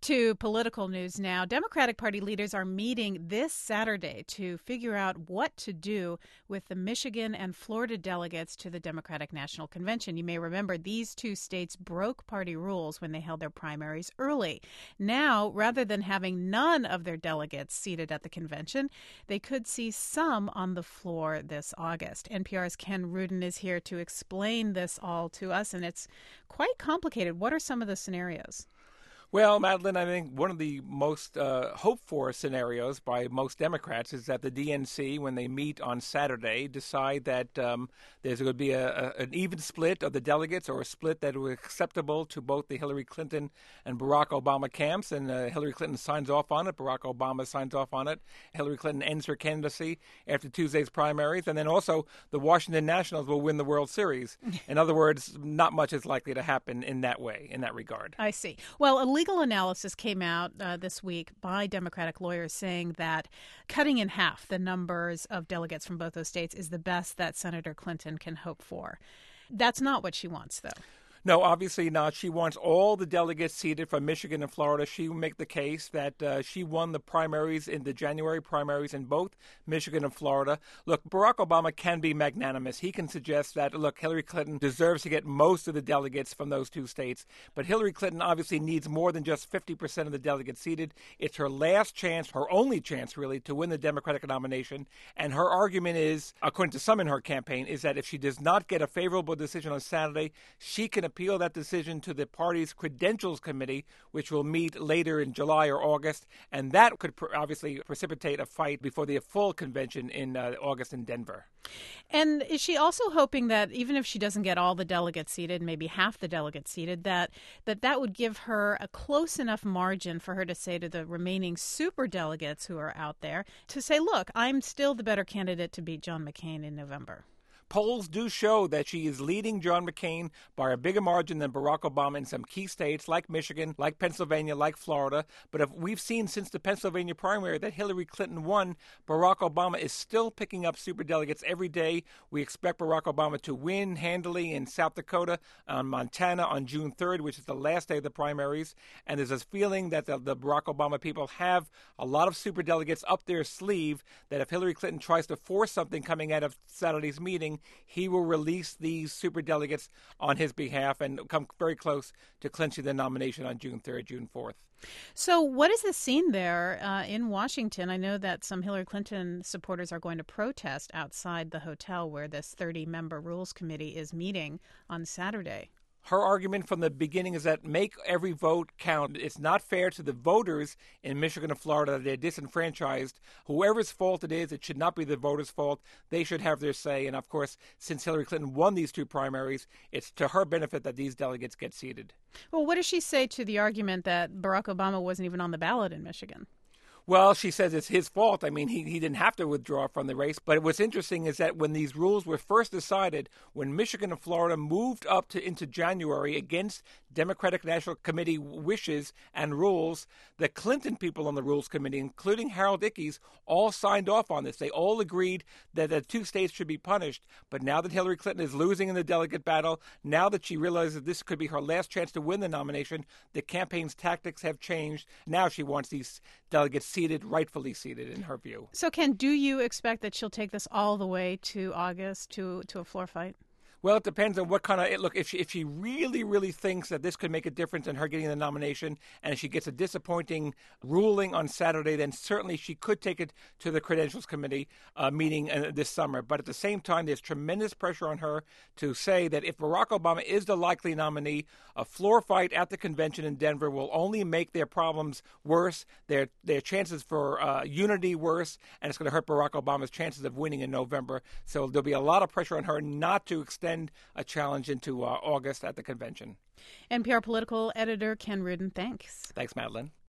To political news now. Democratic Party leaders are meeting this Saturday to figure out what to do with the Michigan and Florida delegates to the Democratic National Convention. You may remember these two states broke party rules when they held their primaries early. Now, rather than having none of their delegates seated at the convention, they could see some on the floor this August. NPR's Ken Rudin is here to explain this all to us, and it's quite complicated. What are some of the scenarios? Well, Madeline, I think one of the most hoped-for scenarios by most Democrats is that the DNC, when they meet on Saturday, decide that there's going to be an even split of the delegates, or a split that was acceptable to both the Hillary Clinton and Barack Obama camps. And Hillary Clinton signs off on it. Barack Obama signs off on it. Hillary Clinton ends her candidacy after Tuesday's primaries. And then also the Washington Nationals will win the World Series. In other words, not much is likely to happen in that way, in that regard. I see. Well, legal analysis came out this week by Democratic lawyers saying that cutting in half the numbers of delegates from both those states is the best that Senator Clinton can hope for. That's not what she wants, though. No, obviously not. She wants all the delegates seated from Michigan and Florida. She will make the case that she won the primaries in the January primaries in both Michigan and Florida. Look, Barack Obama can be magnanimous. He can suggest that, look, Hillary Clinton deserves to get most of the delegates from those two states. But Hillary Clinton obviously needs more than just 50% of the delegates seated. It's her last chance, her only chance, really, to win the Democratic nomination. And her argument is, according to some in her campaign, is that if she does not get a favorable decision on Saturday, she can appeal that decision to the party's Credentials Committee, which will meet later in July or August, and that could obviously precipitate a fight before the full convention in August in Denver. And is she also hoping that even if she doesn't get all the delegates seated, maybe half the delegates seated, that would give her a close enough margin for her to say to the remaining super delegates who are out there, to say, look, I'm still the better candidate to beat John McCain in November? Polls do show that she is leading John McCain by a bigger margin than Barack Obama in some key states like Michigan, like Pennsylvania, like Florida. But if we've seen since the Pennsylvania primary that Hillary Clinton won, Barack Obama is still picking up superdelegates every day. We expect Barack Obama to win handily in South Dakota, Montana on June 3rd, which is the last day of the primaries. And there's this feeling that the Barack Obama people have a lot of superdelegates up their sleeve, that if Hillary Clinton tries to force something coming out of Saturday's meeting, he will release these superdelegates on his behalf and come very close to clinching the nomination on June 3rd, June 4th. So what is the scene there in Washington? I know that some Hillary Clinton supporters are going to protest outside the hotel where this 30-member Rules Committee is meeting on Saturday. Her argument from the beginning is that make every vote count. It's not fair to the voters in Michigan and Florida that they're disenfranchised. Whoever's fault it is, it should not be the voters' fault. They should have their say. And, of course, since Hillary Clinton won these two primaries, it's to her benefit that these delegates get seated. Well, what does she say to the argument that Barack Obama wasn't even on the ballot in Michigan? Well, she says it's his fault. I mean, he didn't have to withdraw from the race. But what's interesting is that when these rules were first decided, when Michigan and Florida moved up into January against Democratic National Committee wishes and rules, the Clinton people on the Rules Committee, including Harold Ickes, all signed off on this. They all agreed that the two states should be punished. But now that Hillary Clinton is losing in the delegate battle, now that she realizes this could be her last chance to win the nomination, the campaign's tactics have changed. Now she wants these delegates seated, rightfully seated, in her view. So, Ken, do you expect that she'll take this all the way to August, to a floor fight? Well, it depends on what kind of look. If she really, really thinks that this could make a difference in her getting the nomination, and she gets a disappointing ruling on Saturday, then certainly she could take it to the Credentials Committee meeting this summer. But at the same time, there's tremendous pressure on her to say that if Barack Obama is the likely nominee, a floor fight at the convention in Denver will only make their problems worse, their chances for unity worse, and it's going to hurt Barack Obama's chances of winning in November. So there'll be a lot of pressure on her not to extend a challenge into August at the convention. NPR political editor Ken Rudin, thanks. Thanks, Madeline.